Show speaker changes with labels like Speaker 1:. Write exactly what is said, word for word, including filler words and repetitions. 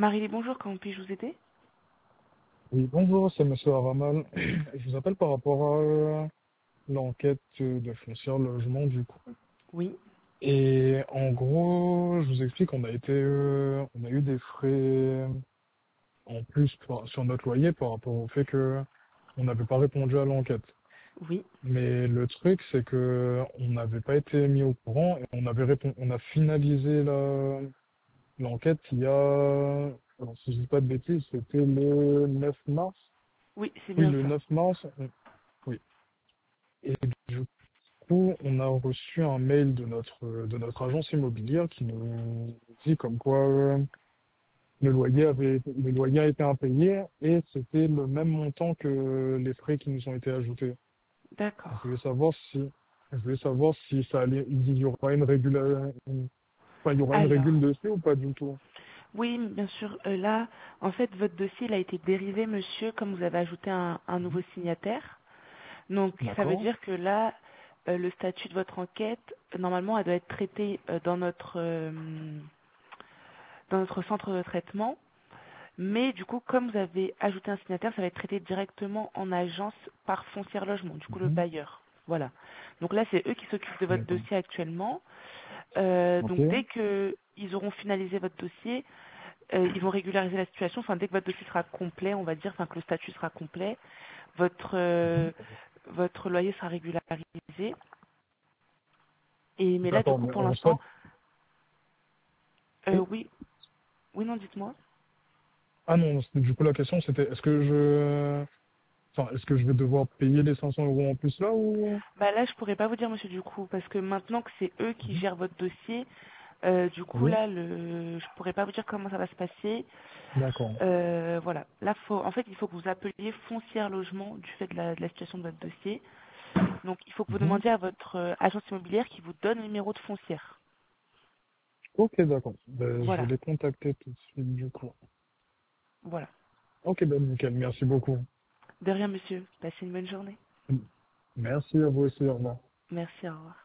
Speaker 1: Marie, bonjour, comment puis-je vous aider?
Speaker 2: Oui, bonjour, c'est Monsieur Aramal. Je vous appelle par rapport à euh, l'enquête euh, de foncière logement du coup.
Speaker 1: Oui,
Speaker 2: Et en gros, je vous explique, on a été, euh, on a eu des frais en plus par- sur notre loyer par rapport au fait que on n'avait pas répondu à l'enquête.
Speaker 1: oui,
Speaker 2: Mais le truc, c'est que on n'avait pas été mis au courant et on avait répon- on a finalisé la l'enquête il y a, alors, si je dis pas de bêtises, c'était le neuf mars.
Speaker 1: oui, c'est
Speaker 2: Oui,
Speaker 1: bien
Speaker 2: le
Speaker 1: ça.
Speaker 2: neuf mars. on- Oui. Et du coup, on a reçu un mail de notre, de notre agence immobilière qui nous dit comme quoi euh, le loyer avait, le loyer a été impayé et c'était le même montant que les frais qui nous ont été ajoutés. Je
Speaker 1: D'accord.
Speaker 2: voulais savoir si, je voulais savoir si ça allait, il y aura une régule, une- enfin, il y aura une régule
Speaker 1: Alors,
Speaker 2: dessus ou pas du tout.
Speaker 1: oui, bien sûr, euh, là, en fait, votre dossier il a été dérivé, monsieur, comme vous avez ajouté un, un nouveau
Speaker 2: Mhm.
Speaker 1: signataire. Donc, ça veut
Speaker 2: D'accord.
Speaker 1: dire que là, euh, le statut de votre enquête, euh, normalement, elle doit être traitée euh, dans notre, euh, dans notre centre de traitement. Mais du coup, comme vous avez ajouté un signataire, ça va être traité directement en agence par Foncière Logement, du coup le
Speaker 2: Mhm.
Speaker 1: bailleur. Voilà. Donc là, c'est eux qui s'occupent de votre
Speaker 2: D'accord.
Speaker 1: dossier actuellement. Euh,
Speaker 2: Ok.
Speaker 1: donc dès que ils auront finalisé votre dossier, euh, ils vont régulariser la situation. Enfin, dès que votre dossier sera complet, on va dire, enfin que le statut sera complet, votre
Speaker 2: Mhm.
Speaker 1: euh, votre loyer sera régularisé. Et mais là, du
Speaker 2: D'accord,
Speaker 1: coup,
Speaker 2: mais
Speaker 1: pour
Speaker 2: en soi,
Speaker 1: l'instant, euh,
Speaker 2: oui.
Speaker 1: oui, oui, non, dites-moi.
Speaker 2: Ah non, c'était- du coup la question c'était est-ce que je enfin est-ce que je vais devoir payer les cinq cents euros en plus là ou
Speaker 1: Bah là, je pourrais pas vous dire, monsieur, du coup, parce que maintenant que c'est eux qui
Speaker 2: Mhm.
Speaker 1: gèrent votre dossier, euh, du coup
Speaker 2: Oui,
Speaker 1: là, le, je pourrais pas vous dire comment ça va se passer.
Speaker 2: d'accord.
Speaker 1: Euh, voilà. Là, faut, en fait, il faut que vous appeliez Foncière Logement du fait de la, de la situation de votre dossier. Donc, il faut que vous
Speaker 2: Mhm.
Speaker 1: demandiez à votre euh, agence immobilière qui vous donne le numéro de foncière.
Speaker 2: Ok, d'accord. Ben, je vais
Speaker 1: Voilà.
Speaker 2: les contacter tout de suite du coup.
Speaker 1: Voilà.
Speaker 2: Ok, ben nickel, merci beaucoup.
Speaker 1: De rien, monsieur. Passez une bonne journée.
Speaker 2: Merci à vous aussi, au revoir.
Speaker 1: Merci. Au revoir.